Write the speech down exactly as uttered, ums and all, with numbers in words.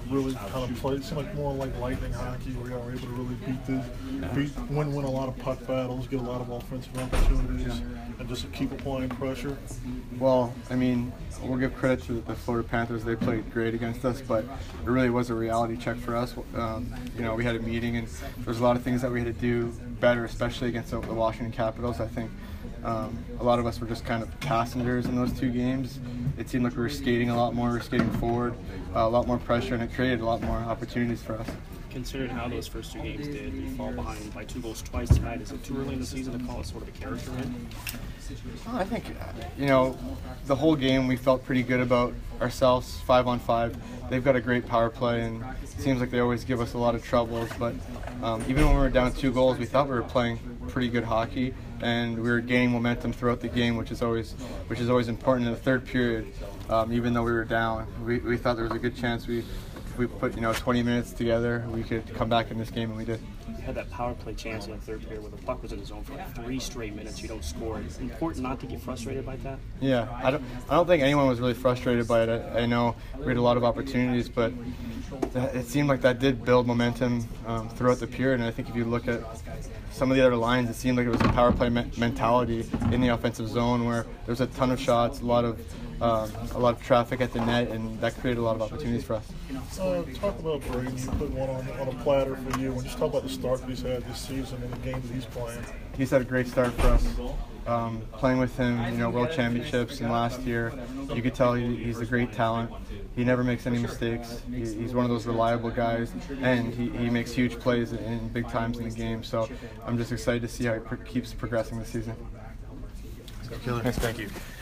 really kind of played. It seemed like more like lightning hockey, where y'all were able to really beat the, beat, win, win a lot of puck battles, get a lot of offensive opportunities, and just keep applying pressure. Well, I mean, we'll give credit to the Florida Panthers. They played great against us, but it really was a reality check for us. Um, you know, we had a meeting, and there was a lot of things that we had to do better, especially against the Washington Capitals. I think um, a lot of us were just kind of passengers in those two games. It seemed like we were skating a lot more, we were skating forward, uh, a lot more pressure, and it created a lot more opportunities for us. Considering how those first two games did, you fall behind by two goals twice tonight. Is it too early in the season to call it sort of a character win? I think, you know, the whole game we felt pretty good about ourselves, five on five. They've got a great power play, and it seems like they always give us a lot of troubles. But um, even when we were down two goals, we thought we were playing pretty good hockey, and we were gaining momentum throughout the game, which is always, which is always important in the third period. Um, even though we were down, we, we thought there was a good chance we. If we put, you know, twenty minutes together, we could come back in this game, and we did. You had that power play chance in the third period where the puck was in the zone for like three straight minutes. You don't score. It's important not to get frustrated by that. Yeah, I don't. I don't think anyone was really frustrated by it. I, I know we had a lot of opportunities, but that, it seemed like that did build momentum um, throughout the period. And I think if you look at some of the other lines, it seemed like it was a power play me- mentality in the offensive zone where there was a ton of shots, a lot of um, a lot of traffic at the net, and that created a lot of opportunities for us. Uh, talk about Brady. You put one on, on a platter for you, and just talk about the start that he's had this season and the game that he's playing. He's had a great start for us. Um, playing with him, you know, World Championships and last year, you could tell he, he's a great talent. He never makes any mistakes. He, he's one of those reliable guys, and he, he makes huge plays in, in big times in the game. So I'm just excited to see how he pro- keeps progressing this season. Thanks, thank you.